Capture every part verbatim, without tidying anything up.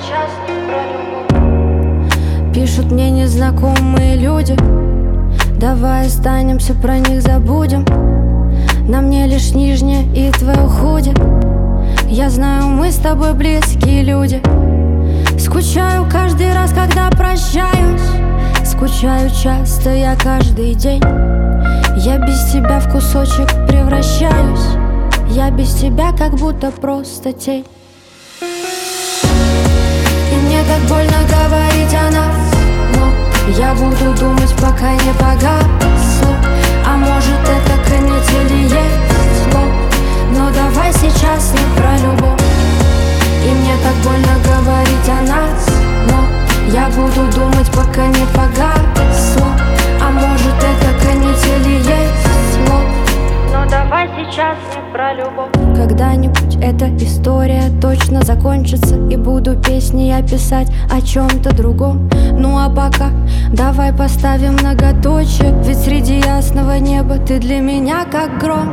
сейчас не про любовь. Пишут мне незнакомые люди, давай останемся, про них забудем. На мне лишь нижнее и твое худи. Я знаю, мы с тобой близкие люди. Скучаю каждый раз, когда прощаюсь. Скучаю часто я каждый день. Я без тебя в кусочек превращаюсь. Я без тебя как будто просто тень. И мне так больно говорить о нас, но я буду думать, пока не погасло. А может, это канитель и есть любовь. Но давай сейчас не про любовь. И мне так больно говорить о нас, но я буду думать, пока не погасло. А может, это канитель и есть любовь. Но давай сейчас не про любовь. Когда-нибудь эта история точно закончится, и буду песни я писать о чем-то другом. Ну а пока давай поставим многоточие, ведь среди ясного неба ты для меня как гром.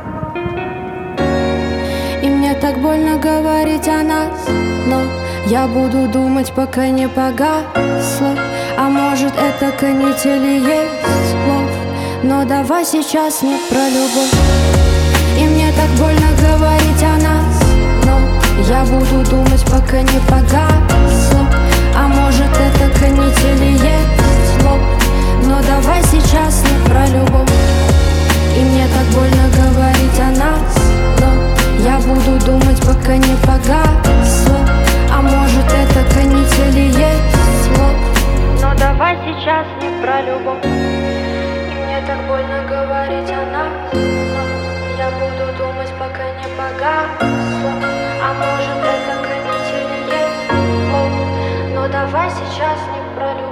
И мне так больно говорить о нас, но я буду думать, пока не погасло. А может, это канитель и есть любовь. Но давай сейчас не про любовь. И мне так больно говорить о нас, но я буду думать, пока не погасло. А может, это канитель и есть любовь. Но давай сейчас не про любовь. И мне так больно говорить о нас, но я буду думать, пока не погасло. А может, это канитель и есть любовь. Но давай сейчас не про любовь. И мне так больно говорить о нас, но я буду думать, пока не погасло. А может, это канитель и есть любовь. Но давай сейчас не про любовь.